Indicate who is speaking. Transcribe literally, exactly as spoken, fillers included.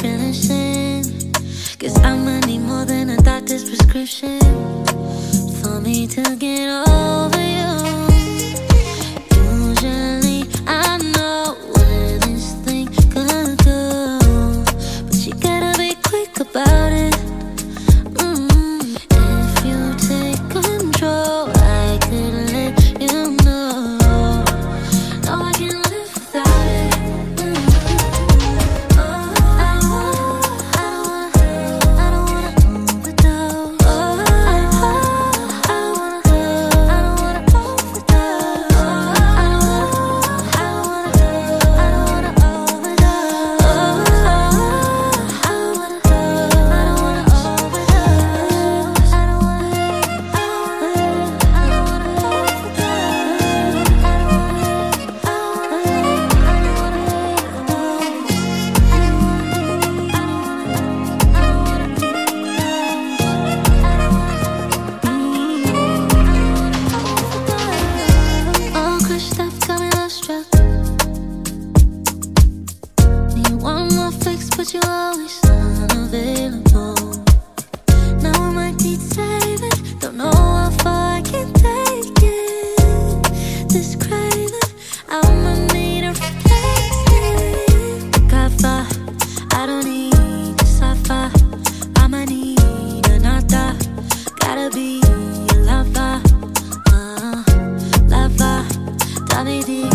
Speaker 1: finishing. Cause I'ma need more than a doctor's prescription for me to get over you. Usually I know where this thing could go, but you gotta be quick about it. Mm. If you take control, I could let you know. No, I can't live without it. Mm. Oh, I don't wanna, I don't wanna, I don't wanna overdose. Oh, I don't wanna, I don't wanna, I don't wanna overdose. Oh, I don't wanna, I don't wanna, I don't wanna overdose. Oh, I don't wanna, I don't wanna overdose. I don't wanna, I don't wanna, I don't wanna overdose. I don't wanna. All crushed up, got me love struck. Need one more fix, but you always unavailable. Now I might need saving, don't know how far I can take it. This craving, I'ma need a replacement. Got far, I don't need a sci-fi. I'ma need a nada. Gotta be a lover, uh, lover. Tell me, do